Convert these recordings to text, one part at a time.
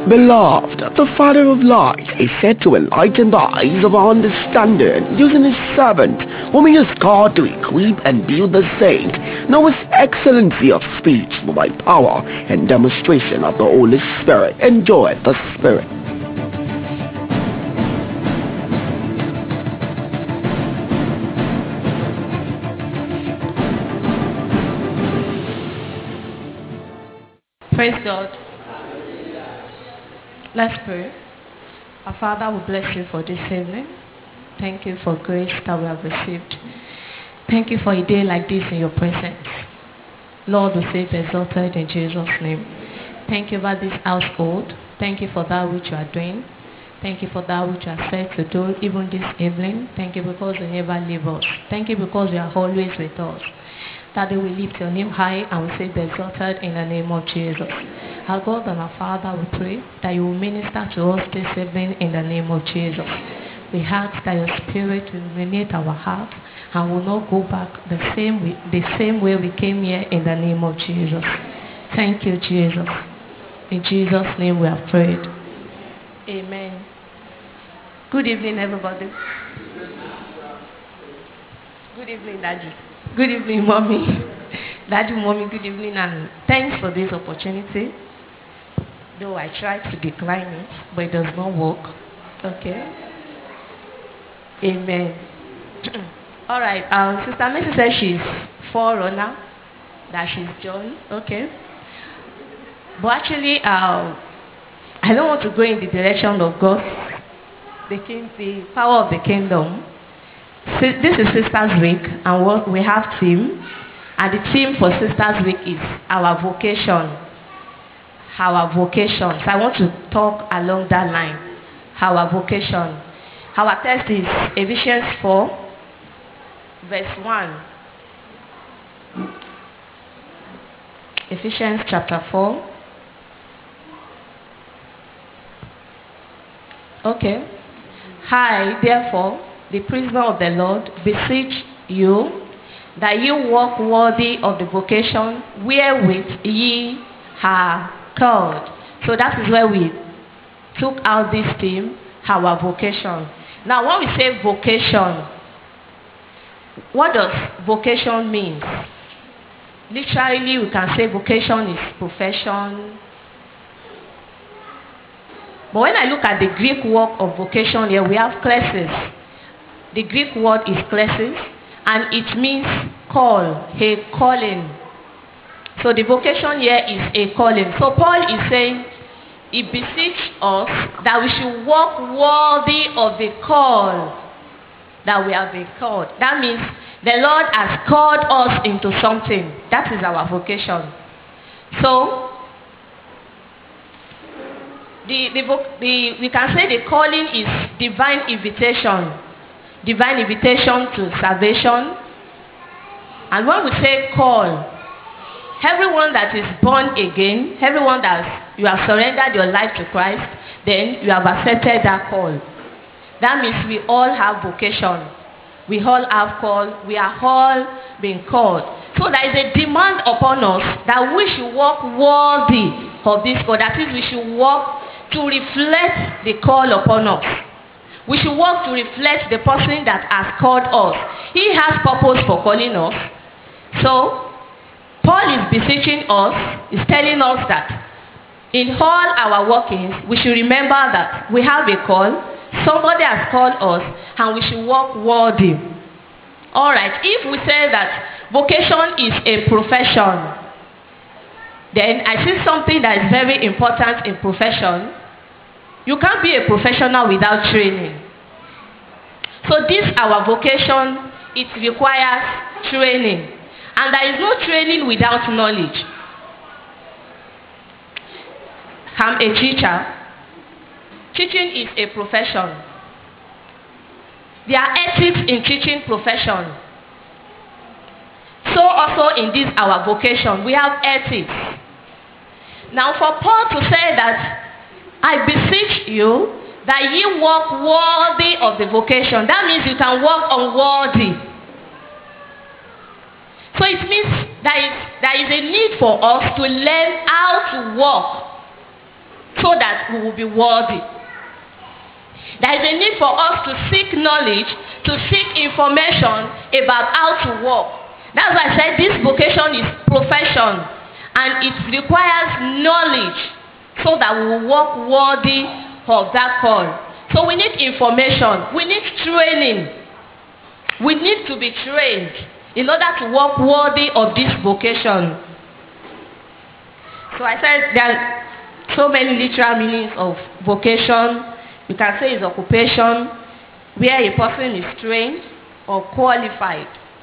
Beloved, the Father of light is said to enlighten the eyes of our understanding, using his servant, whom he has called to equip and build the saint. Now his excellency of speech by power and demonstration of the Holy Spirit. Enjoy the Spirit. Praise God. Let's pray. Our Father, we bless you for this evening. Thank you for grace that we have received. Thank you for a day like this in your presence. Lord, we say be exalted in Jesus' name. Thank you for this household. Thank you for that which you are doing. Thank you for that which you are set to do even this evening. Thank you because you never leave us. Thank you because you are always with us. That we lift your name high and we say be exalted in the name of Jesus. Our God and our Father, we pray that you will minister to us this evening in the name of Jesus. We ask that your spirit will illuminate our hearts and will not go back the same way we came here in the name of Jesus. Thank you, Jesus. In Jesus' name we have prayed. Amen. Good evening, everybody. Good evening, Daddy. Good evening, Mommy. Daddy, Mommy, good evening, and thanks for this opportunity. Though I tried to decline it, but it does not work. Okay. Amen. All right. Sister Mercy says she's forerunner, that she's John. Okay. But actually, I don't want to go in the direction of God's, the power of the kingdom. This is Sisters Week, and we have theme, and the theme for Sisters Week is our vocation. Our vocation. So I want to talk along that line. Our vocation. Our text is Ephesians 4, verse 1. Ephesians chapter 4. Okay. I, therefore, the prisoner of the Lord, beseech you that you walk worthy of the vocation wherewith ye are called. So that is where we took out this theme, our vocation. Now, when we say vocation, what does vocation means? Literally, we can say vocation is profession. But when I look at the Greek word of vocation here, we have klesis. The Greek word is klesis, and it means call, a calling. So the vocation here is a calling. So Paul is saying, he beseeches us that we should walk worthy of the call that we have been called. That means the Lord has called us into something. That is our vocation. So we can say the calling is divine invitation. Divine invitation to salvation. And when we say call, everyone that is born again, everyone that you have surrendered your life to Christ, then you have accepted that call. That means we all have vocation. We all have call. We are all being called. So there is a demand upon us that we should walk worthy of this call. That is, we should walk to reflect the call upon us. We should work to reflect the person that has called us. He has purpose for calling us. So, Paul is beseeching us, is telling us that in all our workings, we should remember that we have a call. Somebody has called us, and we should walk worthy. All right, if we say that vocation is a profession, then I see something that is very important in profession. You can't be a professional without training. So this, our vocation, it requires training. And there is no training without knowledge. I'm a teacher. Teaching is a profession. There are ethics in teaching profession. So also in this, our vocation, we have ethics. Now for Paul to say that, I beseech you that ye walk worthy of the vocation. That means you can walk unworthy. So it means there is a need for us to learn how to walk so that we will be worthy. There is a need for us to seek knowledge, to seek information about how to walk. That's why I said this vocation is profession, and it requires knowledge so that we will walk worthy of that call. So we need information, we need training. We need to be trained in order to walk worthy of this vocation. So I said there are so many literal meanings of vocation. You can say it's occupation, where a person is trained or qualified.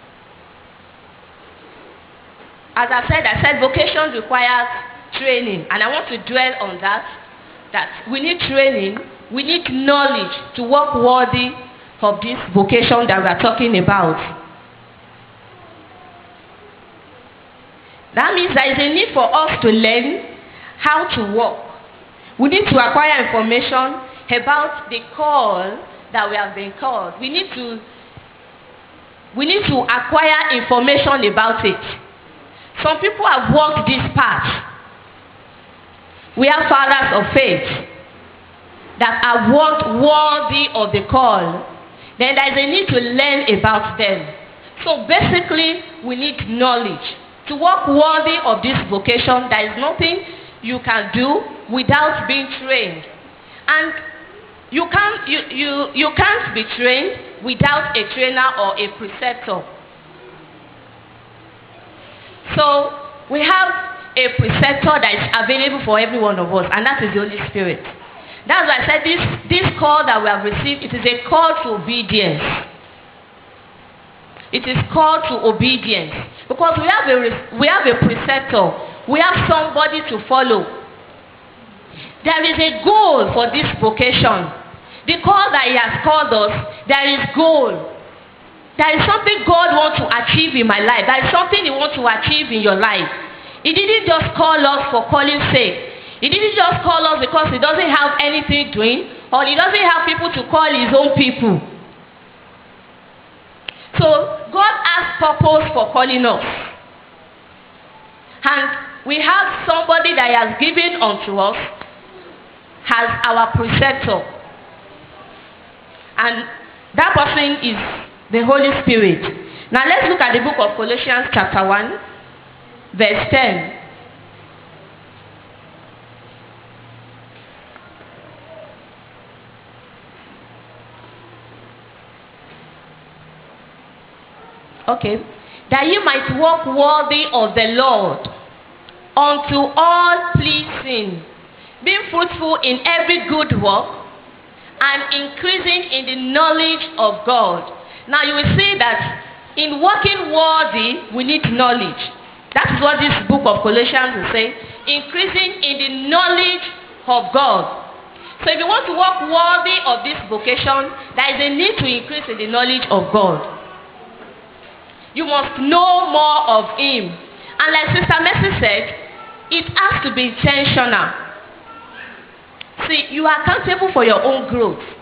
As I said vocation requires training, and I want to dwell on that we need training, we need knowledge to walk worthy of this vocation that we are talking about. That means there is a need for us to learn how to walk. We need to acquire information about the call that we have been called. We need to acquire information about it. Some people have walked this path. We have fathers of faith that have walked worthy of the call. Then there is a need to learn about them. So basically, we need knowledge. To walk worthy of this vocation, there is nothing you can do without being trained. And you can't be trained without a trainer or a preceptor. So we have a preceptor that is available for every one of us, and that is the Holy Spirit. That's why I said this call that we have received, it is a call to obedience. It is called to obedience. Because we have a preceptor. We have somebody to follow. There is a goal for this vocation. The call that he has called us, there is goal. There is something God wants to achieve in my life. There is something he wants to achieve in your life. He didn't just call us for calling's sake. He didn't just call us because he doesn't have anything doing, or he doesn't have people to call his own people. So God has purpose for calling us. And we have somebody that he has given unto us as our preceptor. And that person is the Holy Spirit. Now let's look at the book of Colossians chapter 1, verse 10. Okay. That you might walk worthy of the Lord, unto all pleasing, being fruitful in every good work, and increasing in the knowledge of God. Now you will see that in walking worthy, we need knowledge. That is what this book of Colossians will say. Increasing in the knowledge of God. So if you want to walk worthy of this vocation, there is a need to increase in the knowledge of God. You must know more of him. And like Sister Mercy said, it has to be intentional. See, you are accountable for your own growth.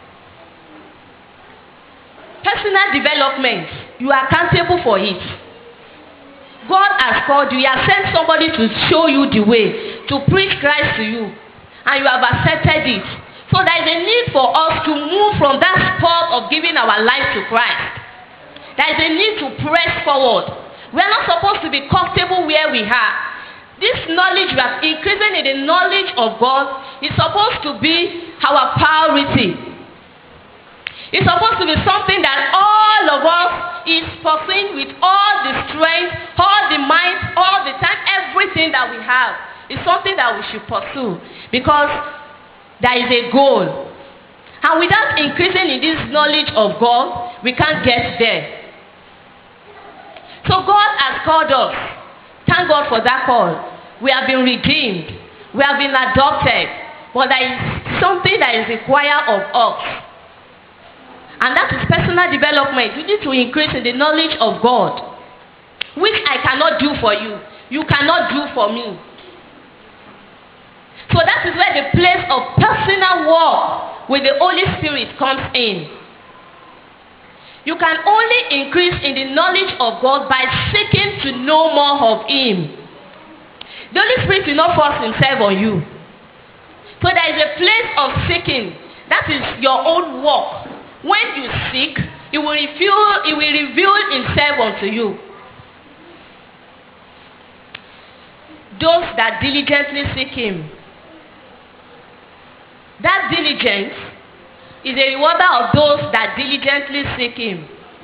Personal development, you are accountable for it. God has called you. He has sent somebody to show you the way, to preach Christ to you. And you have accepted it. So there is a need for us to move from that spot of giving our life to Christ. There is a need to press forward. We are not supposed to be comfortable where we are. This knowledge, we are increasing in the knowledge of God, is supposed to be our priority. It's supposed to be something that all of us is pursuing with all the strength, all the might, all the time, everything that we have. It's something that we should pursue because there is a goal. And without increasing in this knowledge of God, we can't get there. So God has called us. Thank God for that call. We have been redeemed. We have been adopted. But there is something that is required of us. And that is personal development. You need to increase in the knowledge of God, which I cannot do for you. You cannot do for me. So that is where the place of personal walk with the Holy Spirit comes in. You can only increase in the knowledge of God by seeking to know more of him. The Holy Spirit will not force himself on you. So there is a place of seeking. That is your own work. When you seek, he will reveal himself unto you. Those that diligently seek him. That diligence is a rewarder of those that diligently seek him.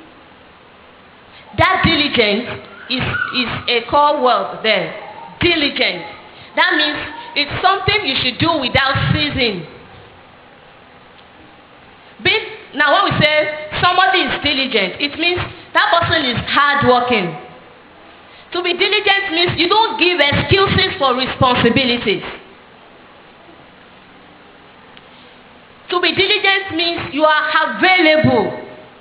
That diligence is a core word there. Diligent. That means it's something you should do without ceasing. Now when we say somebody is diligent, it means that person is hardworking. To be diligent means you don't give excuses for responsibilities. To be diligent means you are available.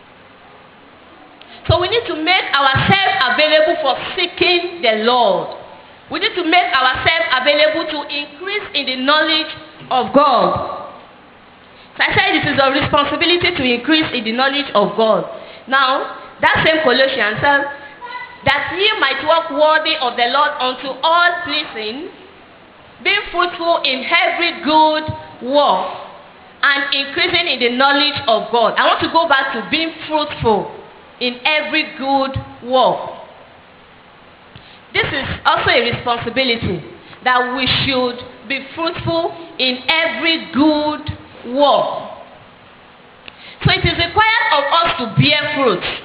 So we need to make ourselves available for seeking the Lord. We need to make ourselves available to increase in the knowledge of God. So I said it is a responsibility to increase in the knowledge of God. Now, that same Colossians said, that ye might walk worthy of the Lord unto all pleasing, being fruitful in every good work, and increasing in the knowledge of God. I want to go back to being fruitful in every good work. This is also a responsibility, that we should be fruitful in every good work. So it is required of us to bear fruit.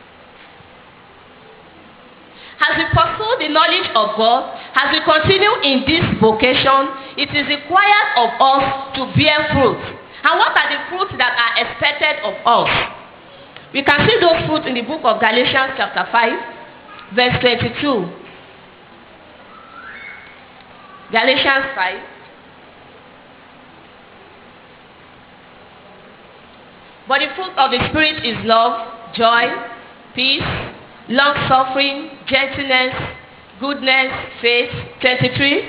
As we pursue the knowledge of God, as we continue in this vocation, it is required of us to bear fruit. And what are the fruits that are expected of us? We can see those fruits in the book of Galatians chapter 5, verse 22. Galatians 5. But the fruit of the Spirit is love, joy, peace, long-suffering, gentleness, goodness, faith. 23.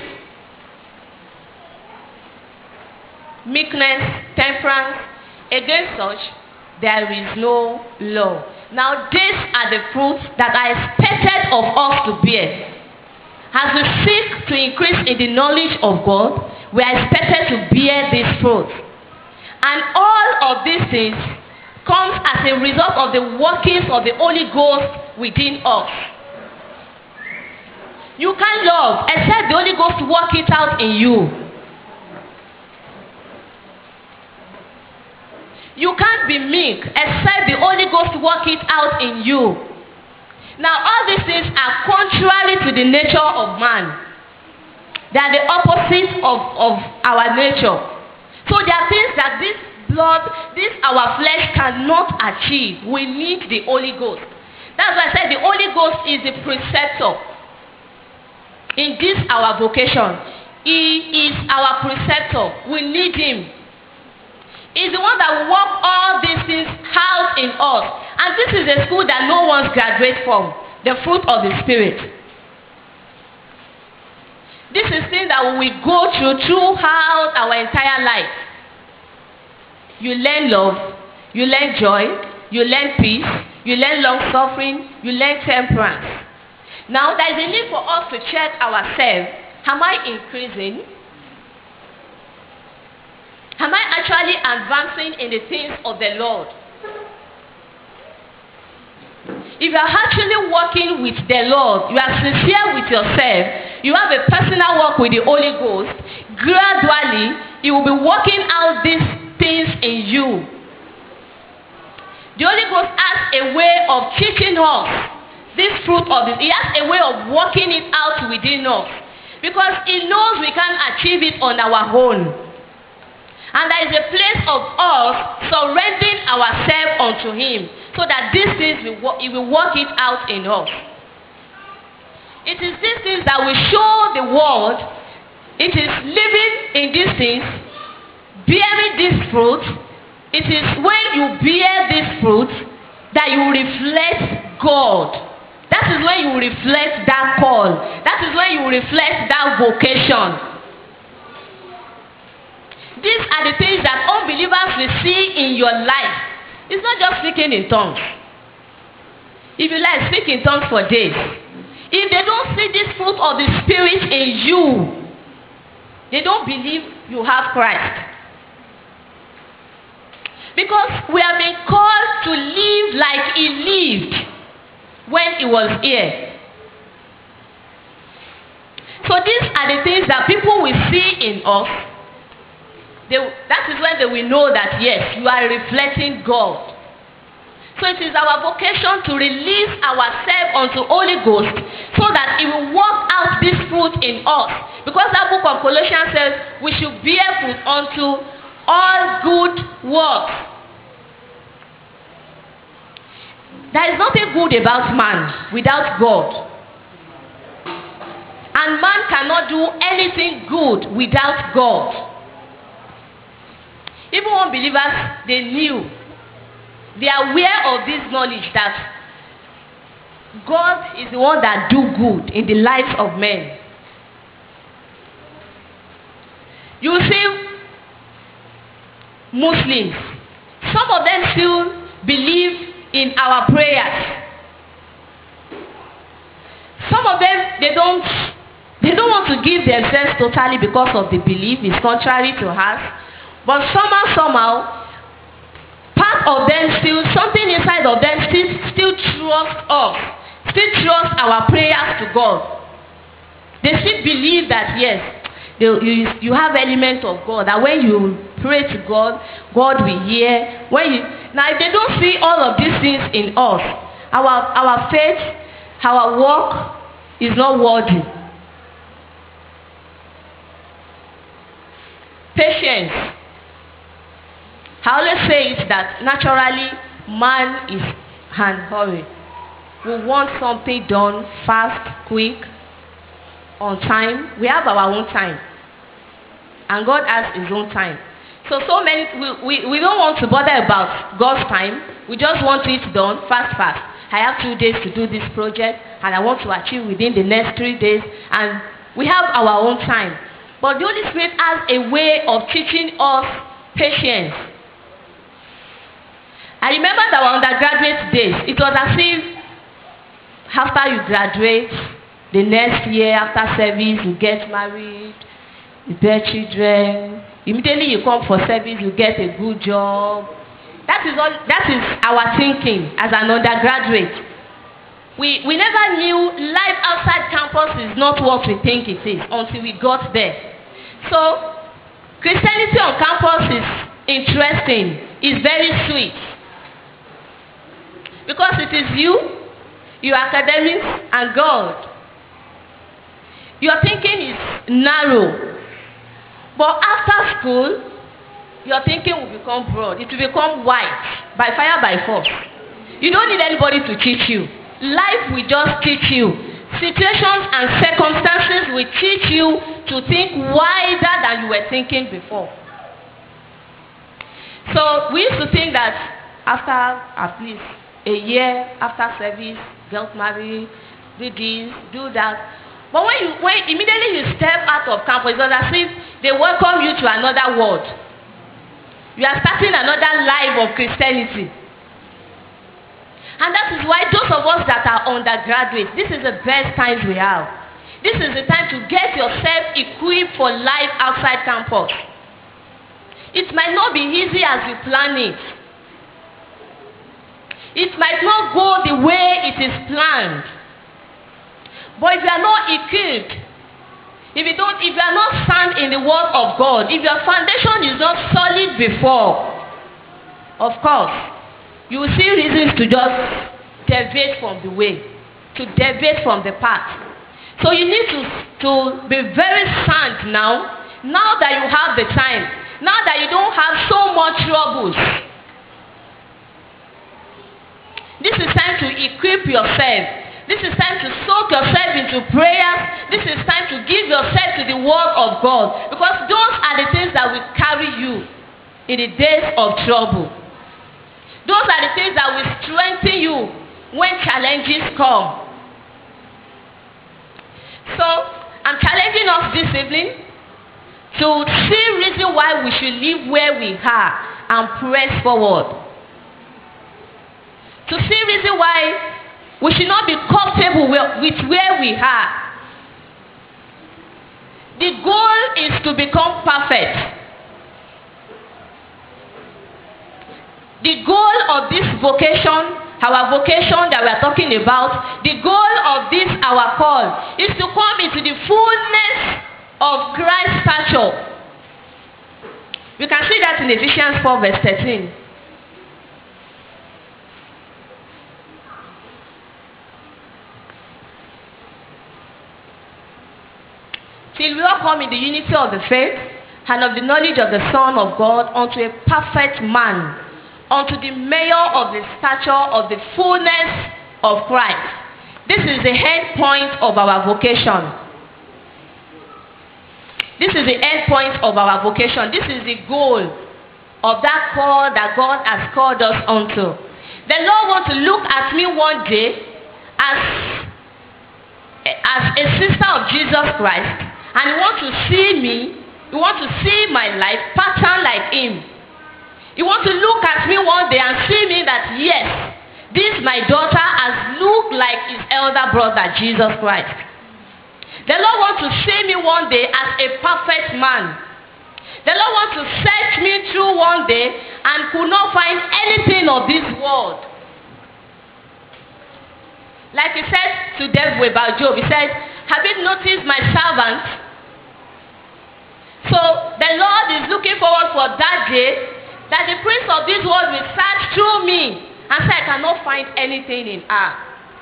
Meekness, temperance. Against such, there is no law. Now, these are the fruits that are expected of us to bear. As we seek to increase in the knowledge of God, we are expected to bear these fruits. And all of these things comes as a result of the workings of the Holy Ghost within us. You can't love except the Holy Ghost work it out in you. You can't be meek except the Holy Ghost work it out in you. Now all these things are contrary to the nature of man. They are the opposite of our nature. So there are things that this blood, this our flesh cannot achieve. We need the Holy Ghost. That's why I said the Holy Ghost is the preceptor in this our vocation. He is our preceptor. We need him. He's the one that will work all these things out in us. And this is a school that no one's graduates from. The fruit of the Spirit. This is thing that we go throughout our entire life. You learn love, you learn joy, you learn peace, you learn long suffering, you learn temperance. Now there is a need for us to check ourselves. Am I increasing? Am I actually advancing in the things of the Lord? If you are actually working with the Lord, you are sincere with yourself, you have a personal work with the Holy Ghost, gradually He will be working out these things in you. The Holy Ghost has a way of teaching us this fruit of this. He has a way of working it out within us, because He knows we can't achieve it on our own. And there is a place of us surrendering ourselves unto Him, so that these things He will work it out in us. It is these things that will show the world. It is living in these things, bearing these fruits. It is when you bear these fruits that you reflect God. That is when you reflect that call. That is when you reflect that vocation. These are the things that unbelievers will see in your life. It's not just speaking in tongues. If you like, speak in tongues for days. If they don't see this fruit of the Spirit in you, They don't believe you have Christ. Because we have been called to live like he lived when he was here. So these are the things that people will see in us. That is when they will know that yes, you are reflecting God. So it is our vocation to release ourselves unto Holy Ghost so that it will work out this fruit in us. Because that book of Colossians says we should bear fruit unto all good works. There is nothing good about man without God. And man cannot do anything good without God. Even unbelievers, they knew. They are aware of this knowledge that God is the one that do good in the lives of men. You see, Muslims, some of them still believe in our prayers. Some of them, they don't want to give themselves totally because of the belief. It's contrary to us. But somehow, part of them still, something inside of them still trust us, still trust our prayers to God. They still believe that yes, you have element of God, that when you pray to God, God will hear. Now if they don't see all of these things in us, our faith, our work is not worthy. Patience. I always say it that naturally man is in hurry. We want something done fast, quick, on time. We have our own time. And God has his own time. So many, we don't want to bother about God's time. We just want it done fast. I have 2 days to do this project and I want to achieve within the next 3 days. And we have our own time. But the Holy Spirit has a way of teaching us patience. I remember that our undergraduate days, it was as if after you graduate, the next year after service, you get married, you bear children, immediately you come for service, you get a good job. That is our thinking as an undergraduate. We never knew life outside campus is not what we think it is until we got there. So Christianity on campus is interesting, is very sweet. Because it is you, your academics, and God. Your thinking is narrow. But after school, your thinking will become broad. It will become wide, by fire, by force. You don't need anybody to teach you. Life will just teach you. Situations and circumstances will teach you to think wider than you were thinking before. So we used to think that after at least a year after service, get married, do this, do that. But when immediately you step out of campus, it's as if they welcome you to another world. You are starting another life of Christianity. And that is why those of us that are undergraduates, this is the best times we have. This is the time to get yourself equipped for life outside campus. It might not be easy as you plan it. It might not go the way it is planned. But if you are not equipped, if you are not sound in the word of God, if your foundation is not solid before, of course, you will see reasons to just deviate from the way, to deviate from the path. So you need to be very sound now that you have the time, now that you don't have so much troubles. This is time to equip yourself. This is time to soak yourself into prayers. This is time to give yourself to the word of God. Because those are the things that will carry you in the days of trouble. Those are the things that will strengthen you when challenges come. So, I'm challenging us this evening to see reason why we should live where we are and press forward. To see reason why we should not be comfortable with where we are. The goal is to become perfect. The goal of this vocation, our vocation that we are talking about, the goal of this our call is to come into the fullness of Christ's stature. We can see that in Ephesians 4 verse 13. Till we all come in the unity of the faith and of the knowledge of the Son of God, unto a perfect man, unto the measure of the stature of the fullness of Christ. This is the end point of our vocation. This is the end point of our vocation. This is the goal of that call that God has called us unto. The Lord wants to look at me one day as a sister of Jesus Christ, and He wants to see me, He wants to see my life pattern like Him. He wants to look at me one day and see me that, yes, this my daughter has looked like his elder brother, Jesus Christ. The Lord wants to see me one day as a perfect man. The Lord wants to search me through one day and could not find anything of this world. Like He said to devil about Job, He said, have you noticed my servant? So the Lord is looking forward for that day that the prince of this world will search through me and say, I cannot find anything in her.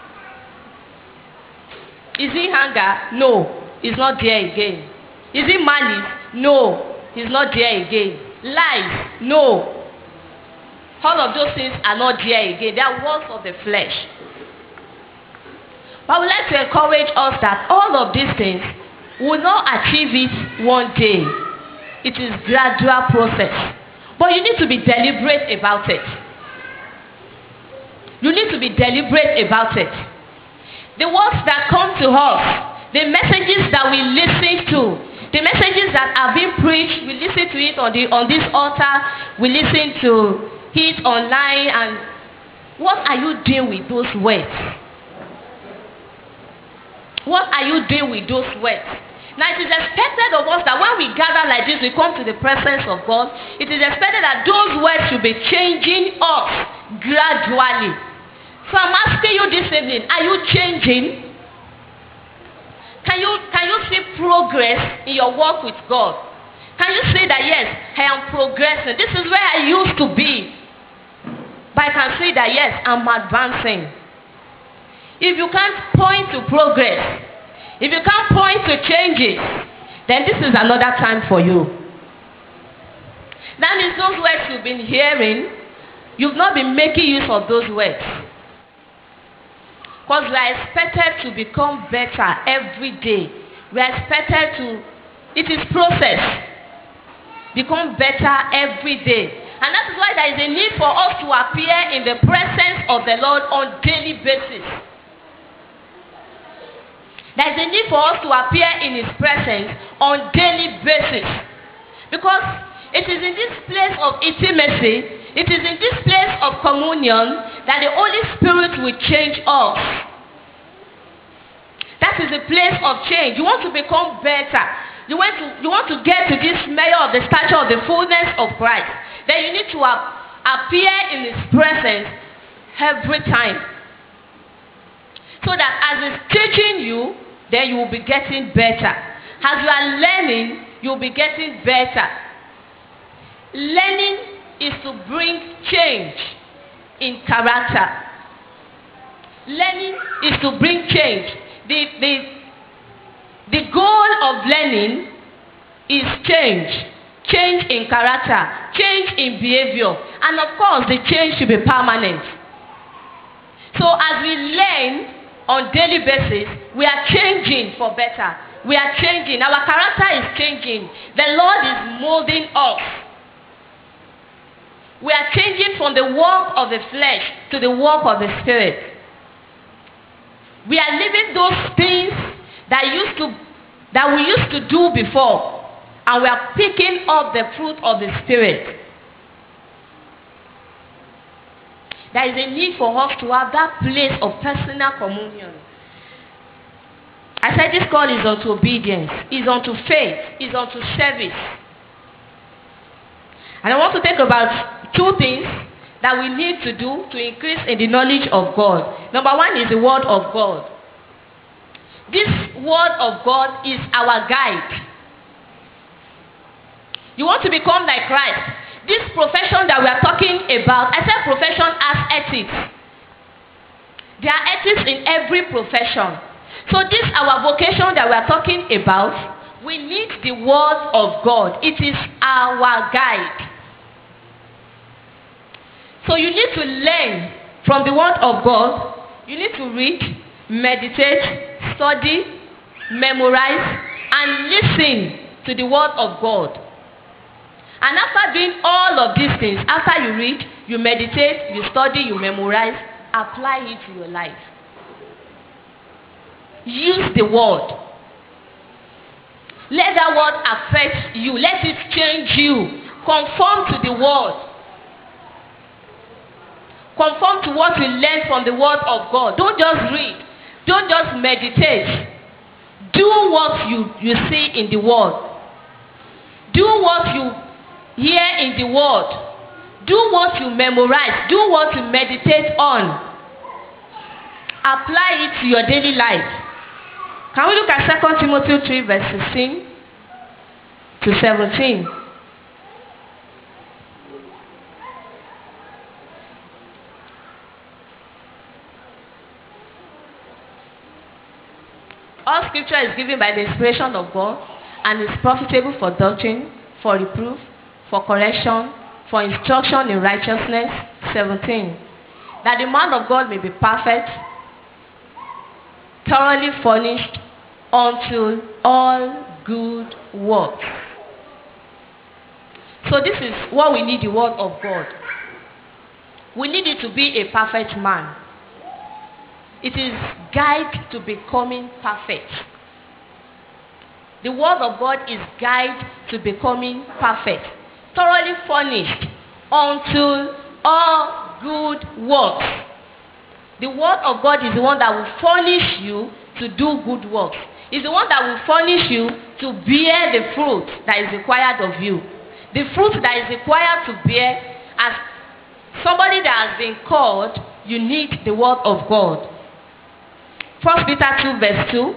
Is it anger? No, it's not there again. Is it malice? No, it's not there again. Lies? No. All of those things are not there again. They are works of the flesh. But I would like to encourage us that all of these things will not achieve it one day. It is a gradual process. But you need to be deliberate about it. You need to be deliberate about it. The words that come to us, the messages that we listen to, the messages that are being preached, we listen to it on this altar, we listen to it online, and what are you doing with those words? What are you doing with those words? Now it is expected of us that when we gather like this, we come to the presence of God. It is expected that those words should be changing us gradually. So I'm asking you this evening, are you changing? Can you see progress in your walk with God? Can you say that, yes, I am progressing? This is where I used to be. But I can say that, yes, I'm advancing. If you can't point to progress, if you can't point to changes, then this is another time for you. That means those words you've been hearing, you've not been making use of those words. Because we are expected to become better every day. We are expected to, it is process, become better every day. And that is why there is a need for us to appear in the presence of the Lord on daily basis. There is a need for us to appear in His presence on daily basis. Because it is in this place of intimacy, it is in this place of communion that the Holy Spirit will change us. That is a place of change. You want to become better. You want to get to this measure of the stature of the fullness of Christ. Then you need to appear in His presence every time. So that as He's teaching you, then you will be getting better. As you are learning, you will be getting better. Learning is to bring change in character. Learning is to bring change. The goal of learning is change. Change in character, change in behavior, and of course the change should be permanent. So as we learn on daily basis, we are changing for better. We are changing. Our character is changing. The Lord is molding us. We are changing from the work of the flesh to the work of the Spirit. We are leaving those things that we used to do before, and we are picking up the fruit of the Spirit. There is a need for us to have that place of personal communion. I said this call is unto obedience, is unto faith, is unto service. And I want to think about two things that we need to do to increase in the knowledge of God. Number one is the word of God. This word of God is our guide. You want to become like Christ. This profession that we are talking about, I said profession as ethics. There are ethics in every profession. So this our vocation that we are talking about, we need the word of God. It is our guide. So you need to learn from the word of God. You need to read, meditate, study, memorize, and listen to the word of God. And after doing all of these things, after you read, you meditate, you study, you memorize, apply it to your life. Use the word. Let that word affect you. Let it change you. Conform to the word. Conform to what you learn from the word of God. Don't just read. Don't just meditate. Do what you see in the word. Do what you hear in the word. Do what you memorize. Do what you meditate on. Apply it to your daily life. Can we look at 2 Timothy 3 verse 16 to 17? All scripture is given by the inspiration of God and is profitable for doctrine, for reproof, for correction, for instruction in righteousness. 17. That the man of God may be perfect, thoroughly furnished unto all good works. So this is what we need, the word of God. We need it to be a perfect man. It is guide to becoming perfect. The word of God is guide to becoming perfect. Thoroughly furnished unto all good works. The word of God is the one that will furnish you to do good works. It's the one that will furnish you to bear the fruit that is required of you. The fruit that is required to bear, as somebody that has been called, you need the word of God. 1 Peter 2 verse 2.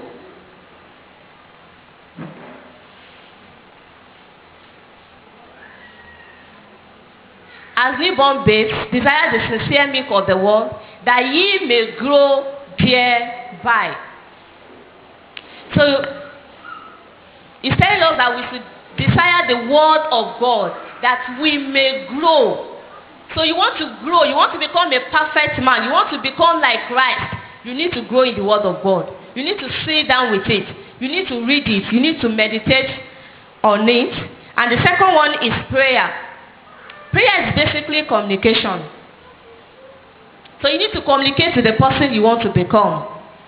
As newborn babes, desire the sincere milk of the word, that ye may grow thereby. So, it's telling us that we should desire the word of God, that we may grow. So you want to grow, you want to become a perfect man, you want to become like Christ. You need to grow in the word of God. You need to sit down with it. You need to read it. You need to meditate on it. And the second one is prayer. Prayer is basically communication. So you need to communicate with the person you want to become.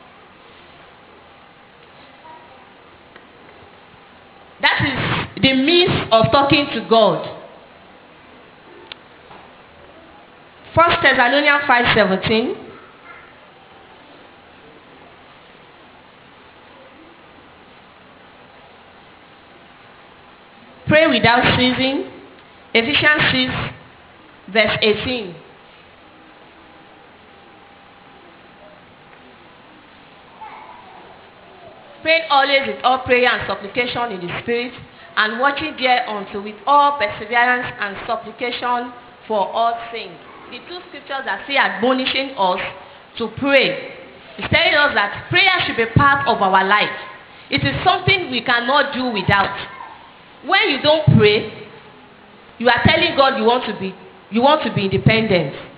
That is the means of talking to God. 1 Thessalonians 5:17. Pray without ceasing. Ephesians 6 verse 18. Praying always with all prayer and supplication in the Spirit, and watching thereunto with all perseverance and supplication for all saints. The two scriptures are still admonishing us to pray. It's telling us that prayer should be part of our life. It is something we cannot do without. When you don't pray, you are telling God you want to be independent.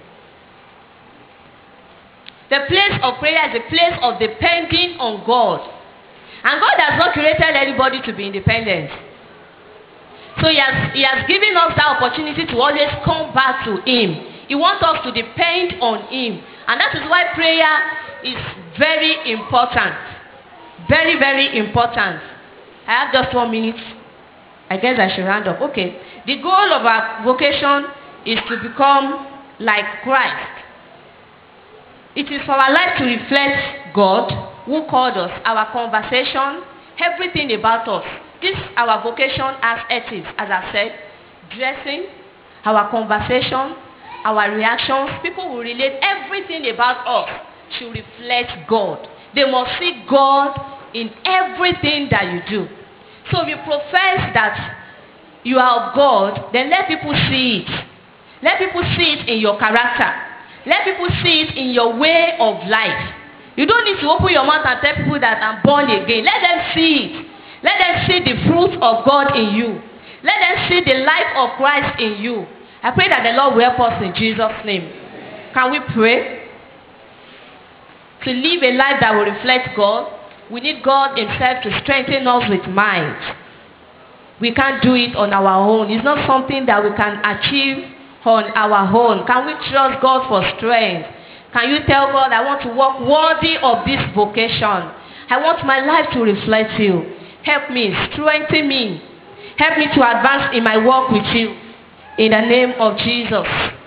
The place of prayer is a place of depending on God. And God has not created anybody to be independent. So he has given us that opportunity to always come back to him. He wants us to depend on him. And that is why prayer is very important. Very, very important. I have just 1 minute. I guess I should round up. Okay. The goal of our vocation is to become like Christ. It is for our life to reflect God. who called us, our conversation, everything about us. This our vocation as atheists, as I said, dressing, our conversation, our reactions, people will relate everything about us should reflect God. They must see God in everything that you do. So if you profess that you are of God, then let people see it. Let people see it in your character. Let people see it in your way of life. You don't need to open your mouth and tell people that I'm born again. Let them see it. Let them see the fruit of God in you. Let them see the life of Christ in you. I pray that the Lord will help us in Jesus' name. Can we pray? To live a life that will reflect God, we need God himself to strengthen us with might. We can't do it on our own. It's not something that we can achieve on our own. Can we trust God for strength? Can you tell God, I want to walk worthy of this vocation. I want my life to reflect you. Help me, strengthen me. Help me to advance in my walk with you. In the name of Jesus.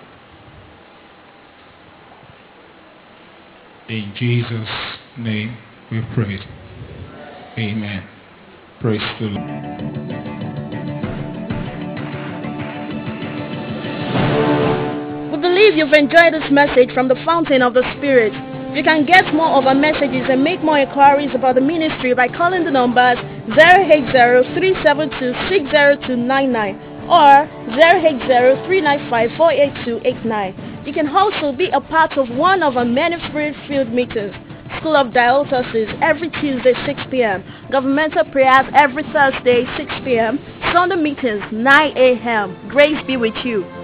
In Jesus' name we prayed. Amen. Praise the Lord. We believe you've enjoyed this message from the Fountain of the Spirit. You can get more of our messages and make more inquiries about the ministry by calling the numbers 080-372-60299 or 080-395-48289. You can also be a part of one of our many Spirit-filled meetings. School of Diocese every Tuesday 6 p.m. Governmental prayers every Thursday 6 p.m. Sunday meetings 9 a.m. Grace be with you.